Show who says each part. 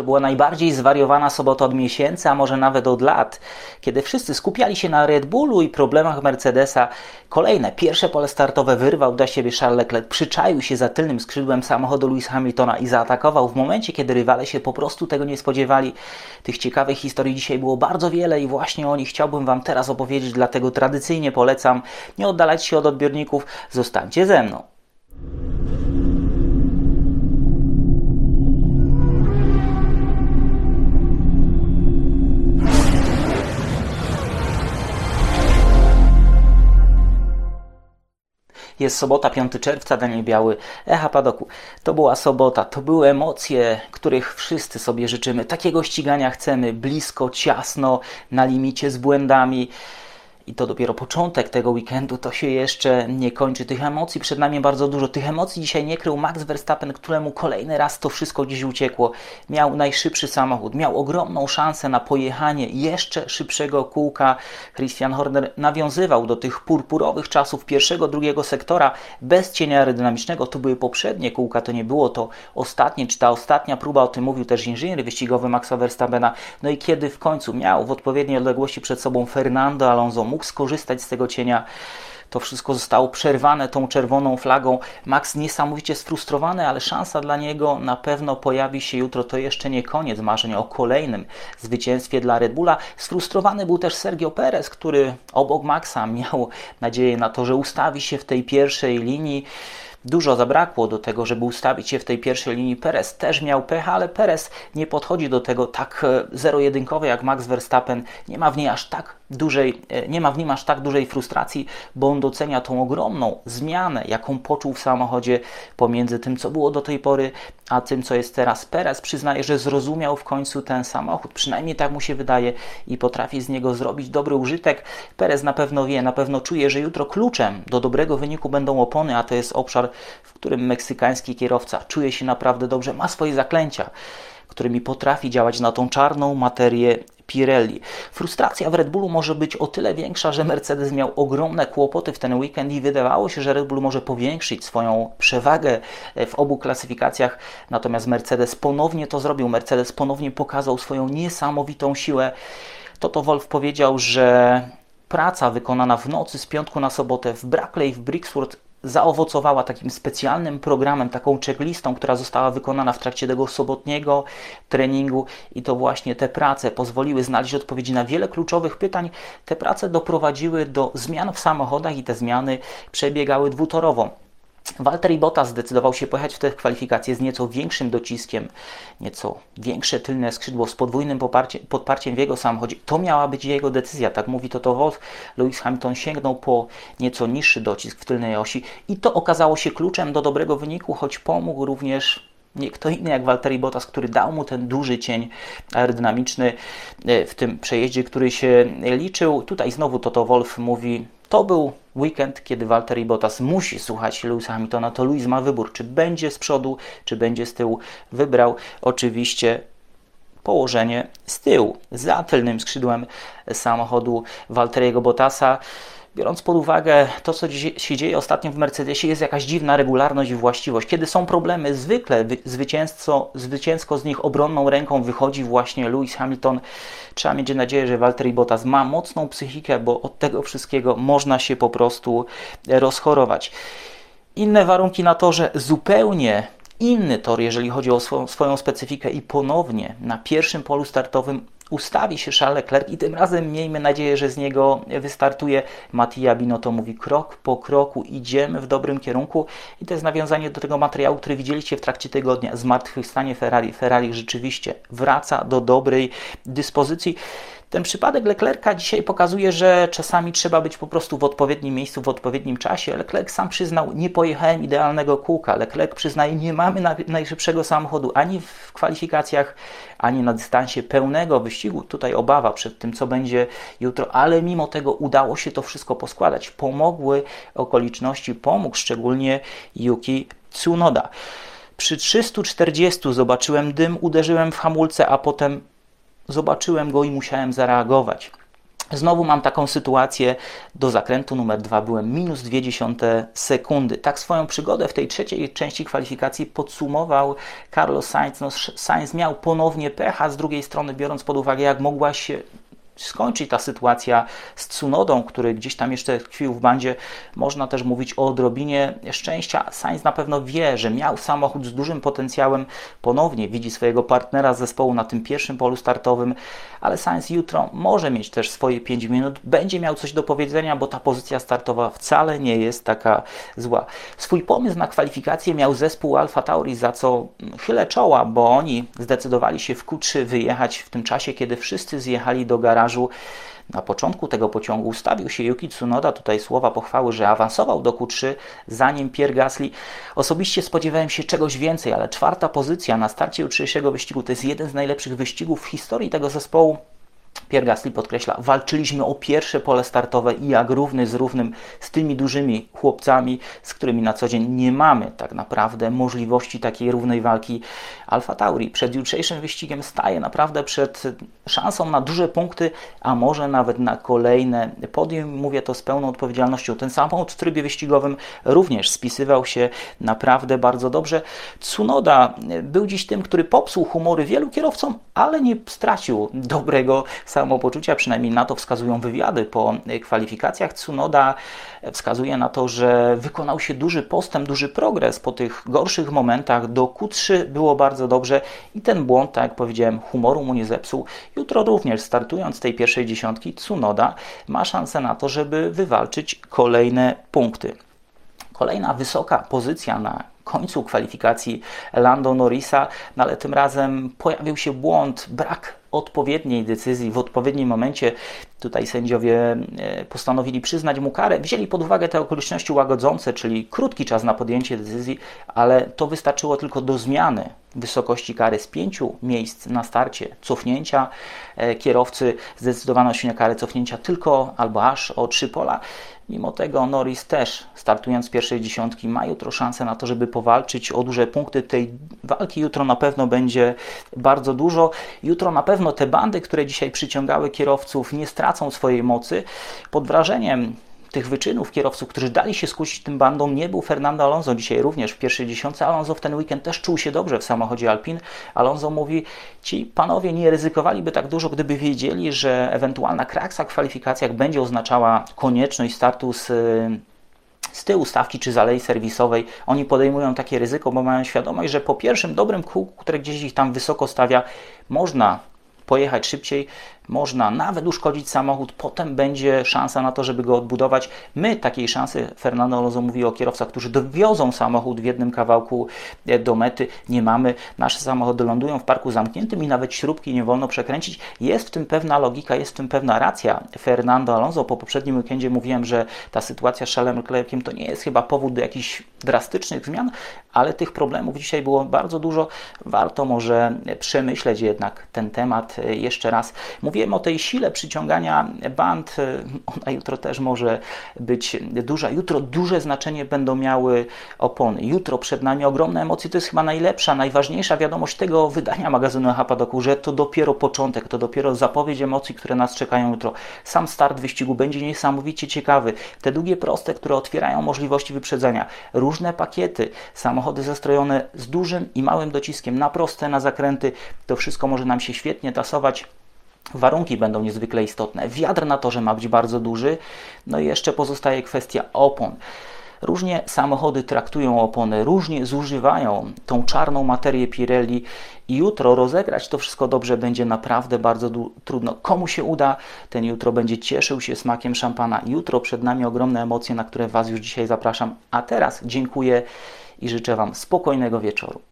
Speaker 1: To była najbardziej zwariowana sobota od miesięcy, a może nawet od lat, kiedy wszyscy skupiali się na Red Bullu i problemach Mercedesa. Kolejne, pierwsze pole startowe wyrwał dla siebie Charles Leclerc, przyczaił się za tylnym skrzydłem samochodu Lewisa Hamiltona i zaatakował w momencie, kiedy rywale się po prostu tego nie spodziewali. Tych ciekawych historii dzisiaj było bardzo wiele i właśnie o nich chciałbym Wam teraz opowiedzieć, dlatego tradycyjnie polecam, nie oddalać się od odbiorników, zostańcie ze mną. Jest sobota, 5 czerwca, Daniel Biały, Echa Padoku. To była sobota, to były emocje, których wszyscy sobie życzymy. Takiego ścigania chcemy, blisko, ciasno, na limicie, z błędami. I to dopiero początek tego weekendu, to się jeszcze nie kończy. Tych emocji przed nami bardzo dużo. Tych emocji dzisiaj nie krył Max Verstappen, któremu kolejny raz to wszystko dziś uciekło. Miał najszybszy samochód, miał ogromną szansę na pojechanie jeszcze szybszego kółka. Christian Horner nawiązywał do tych purpurowych czasów pierwszego, drugiego sektora bez cienia aerodynamicznego. To były poprzednie kółka, to nie było to ostatnie, czy ta ostatnia próba, o tym mówił też inżynier wyścigowy Maxa Verstappena. No i kiedy w końcu miał w odpowiedniej odległości przed sobą Fernando Alonso, mógł skorzystać z tego cienia. To wszystko zostało przerwane tą czerwoną flagą. Max niesamowicie sfrustrowany, ale szansa dla niego na pewno pojawi się jutro. To jeszcze nie koniec marzeń o kolejnym zwycięstwie dla Red Bulla. Sfrustrowany był też Sergio Perez, który obok Maxa miał nadzieję na to, że ustawi się w tej pierwszej linii. Dużo zabrakło do tego, żeby ustawić się w tej pierwszej linii. Perez też miał pecha, ale Perez nie podchodzi do tego tak zero-jedynkowo jak Max Verstappen. Nie ma w nim aż tak dużej frustracji, bo on docenia tą ogromną zmianę, jaką poczuł w samochodzie pomiędzy tym, co było do tej pory, a tym, co jest teraz. Perez przyznaje, że zrozumiał w końcu ten samochód. Przynajmniej tak mu się wydaje i potrafi z niego zrobić dobry użytek. Perez na pewno wie, na pewno czuje, że jutro kluczem do dobrego wyniku będą opony, a to jest obszar, w którym meksykański kierowca czuje się naprawdę dobrze, ma swoje zaklęcia, którymi potrafi działać na tą czarną materię Pirelli. Frustracja w Red Bullu może być o tyle większa, że Mercedes miał ogromne kłopoty w ten weekend i wydawało się, że Red Bull może powiększyć swoją przewagę w obu klasyfikacjach, natomiast Mercedes ponownie to zrobił. Mercedes ponownie pokazał swoją niesamowitą siłę. Toto Wolff powiedział, że praca wykonana w nocy z piątku na sobotę w Brackley, w Brixworth zaowocowała takim specjalnym programem, taką checklistą, która została wykonana w trakcie tego sobotniego treningu i to właśnie te prace pozwoliły znaleźć odpowiedzi na wiele kluczowych pytań. Te prace doprowadziły do zmian w samochodach i te zmiany przebiegały dwutorowo. Valtteri Bottas zdecydował się pojechać w te kwalifikacje z nieco większym dociskiem, nieco większe tylne skrzydło z podwójnym podparciem w jego samochodzie. To miała być jego decyzja, tak mówi Toto Wolff. Lewis Hamilton sięgnął po nieco niższy docisk w tylnej osi i to okazało się kluczem do dobrego wyniku, choć pomógł również nie kto inny jak Valtteri Bottas, który dał mu ten duży cień aerodynamiczny w tym przejeździe, który się liczył. Tutaj znowu Toto Wolff mówi, to był weekend, kiedy Valtteri Bottas musi słuchać Lewisa Hamiltona. To Lewis ma wybór, czy będzie z przodu, czy będzie z tyłu. Wybrał oczywiście położenie z tyłu, za tylnym skrzydłem samochodu Valtteriego Bottasa. Biorąc pod uwagę to, co się dzieje ostatnio w Mercedesie, jest jakaś dziwna regularność i właściwość. Kiedy są problemy, zwykle zwycięsko z nich obronną ręką wychodzi właśnie Lewis Hamilton. Trzeba mieć nadzieję, że Valtteri Bottas ma mocną psychikę, bo od tego wszystkiego można się po prostu rozchorować. Inne warunki na torze, zupełnie inny tor, jeżeli chodzi o swoją specyfikę i ponownie na pierwszym polu startowym ustawi się Charles Leclerc i tym razem miejmy nadzieję, że z niego wystartuje. Mattia Binotto mówi, krok po kroku idziemy w dobrym kierunku i to jest nawiązanie do tego materiału, który widzieliście w trakcie tygodnia. Zmartwychwstanie Ferrari. Ferrari rzeczywiście wraca do dobrej dyspozycji. Ten przypadek Leclerca dzisiaj pokazuje, że czasami trzeba być po prostu w odpowiednim miejscu, w odpowiednim czasie. Leclerc sam przyznał, nie pojechałem idealnego kółka. Leclerc przyznaje, nie mamy najszybszego samochodu ani w kwalifikacjach, ani na dystansie pełnego wyścigu. Tutaj obawa przed tym, co będzie jutro, ale mimo tego udało się to wszystko poskładać. Pomogły okoliczności, pomógł szczególnie Yuki Tsunoda. Przy 340 zobaczyłem dym, uderzyłem w hamulce, a potem zobaczyłem go i musiałem zareagować. Znowu mam taką sytuację, do zakrętu numer 2 byłem -0,2 sekundy. Tak swoją przygodę w tej trzeciej części kwalifikacji podsumował Carlos Sainz. No, Sainz miał ponownie pecha, z drugiej strony biorąc pod uwagę, jak mogła się skończy ta sytuacja z Tsunodą, który gdzieś tam jeszcze tkwił w bandzie, można też mówić o odrobinie szczęścia. Sainz na pewno wie, że miał samochód z dużym potencjałem, ponownie widzi swojego partnera z zespołu na tym pierwszym polu startowym, ale Sainz jutro może mieć też swoje 5 minut, będzie miał coś do powiedzenia, bo ta pozycja startowa wcale nie jest taka zła. Swój pomysł na kwalifikację miał zespół Alfa Tauri, za co chylę czoła, bo oni zdecydowali się w Q3 wyjechać w tym czasie, kiedy wszyscy zjechali do garażu. Na początku tego pociągu ustawił się Yuki Tsunoda, tutaj słowa pochwały, że awansował do Q3, zanim Pierre Gasly. Osobiście spodziewałem się czegoś więcej, ale 4. pozycja na starcie jutrzejszego wyścigu to jest jeden z najlepszych wyścigów w historii tego zespołu. Pierre Gasly podkreśla, walczyliśmy o pierwsze pole startowe i jak równy z równym z tymi dużymi chłopcami, z którymi na co dzień nie mamy tak naprawdę możliwości takiej równej walki. Alfa Tauri przed jutrzejszym wyścigiem staje naprawdę przed szansą na duże punkty, a może nawet na kolejne podium. Mówię to z pełną odpowiedzialnością. Ten samochód w trybie wyścigowym również spisywał się naprawdę bardzo dobrze. Tsunoda był dziś tym, który popsuł humory wielu kierowcom, ale nie stracił dobrego samopoczucia, przynajmniej na to wskazują wywiady po kwalifikacjach. Tsunoda wskazuje na to, że wykonał się duży postęp, duży progres po tych gorszych momentach. Do Q3 było bardzo dobrze i ten błąd, tak jak powiedziałem, humoru mu nie zepsuł. Jutro również startując z tej pierwszej dziesiątki, Tsunoda ma szansę na to, żeby wywalczyć kolejne punkty. Kolejna wysoka pozycja na końcu kwalifikacji Lando Norrisa, no ale tym razem pojawił się błąd, brak odpowiedniej decyzji w odpowiednim momencie. Tutaj sędziowie postanowili przyznać mu karę, wzięli pod uwagę te okoliczności łagodzące, czyli krótki czas na podjęcie decyzji, ale to wystarczyło tylko do zmiany wysokości kary z 5 miejsc na starcie, cofnięcia kierowcy, zdecydowano się na karę cofnięcia tylko albo aż o 3 pola. Mimo tego Norris też, startując z pierwszej dziesiątki, ma jutro szansę na to, żeby powalczyć o duże punkty. Tej walki jutro na pewno będzie bardzo dużo. Jutro na pewno te bandy, które dzisiaj przyciągały kierowców, nie stracą swojej mocy. Pod wrażeniem tych wyczynów kierowców, którzy dali się skusić tym bandom, nie był Fernando Alonso dzisiaj również w pierwszej dziesiątce. Alonso w ten weekend też czuł się dobrze w samochodzie Alpine. Alonso mówi, ci panowie nie ryzykowaliby tak dużo, gdyby wiedzieli, że ewentualna kraksa w kwalifikacjach będzie oznaczała konieczność startu z tyłu stawki czy z alei serwisowej. Oni podejmują takie ryzyko, bo mają świadomość, że po pierwszym dobrym kółku, które gdzieś ich tam wysoko stawia, można pojechać szybciej, można nawet uszkodzić samochód, potem będzie szansa na to, żeby go odbudować. My takiej szansy, Fernando Alonso mówi o kierowcach, którzy dowiozą samochód w jednym kawałku do mety, nie mamy. Nasze samochody lądują w parku zamkniętym i nawet śrubki nie wolno przekręcić. Jest w tym pewna logika, jest w tym pewna racja Fernando Alonso. Po poprzednim weekendzie mówiłem, że ta sytuacja z Charlesem Leclerciem to nie jest chyba powód do jakichś drastycznych zmian, ale tych problemów dzisiaj było bardzo dużo. Warto może przemyśleć jednak ten temat jeszcze raz. Mówiłem o tej sile przyciągania band, ona jutro też może być duża. Jutro duże znaczenie będą miały opony. Jutro przed nami ogromne emocje, to jest chyba najlepsza, najważniejsza wiadomość tego wydania magazynu Echa Padoku, że to dopiero początek, to dopiero zapowiedź emocji, które nas czekają jutro. Sam start wyścigu będzie niesamowicie ciekawy. Te długie proste, które otwierają możliwości wyprzedzenia. Różne pakiety, samochody zestrojone z dużym i małym dociskiem na proste, na zakręty. To wszystko może nam się świetnie tasować. Warunki będą niezwykle istotne. Wiatr na torze ma być bardzo duży. No i jeszcze pozostaje kwestia opon. Różnie samochody traktują opony, różnie zużywają tą czarną materię Pirelli i jutro rozegrać to wszystko dobrze będzie naprawdę bardzo trudno. Komu się uda, ten jutro będzie cieszył się smakiem szampana. Jutro przed nami ogromne emocje, na które Was już dzisiaj zapraszam. A teraz dziękuję i życzę Wam spokojnego wieczoru.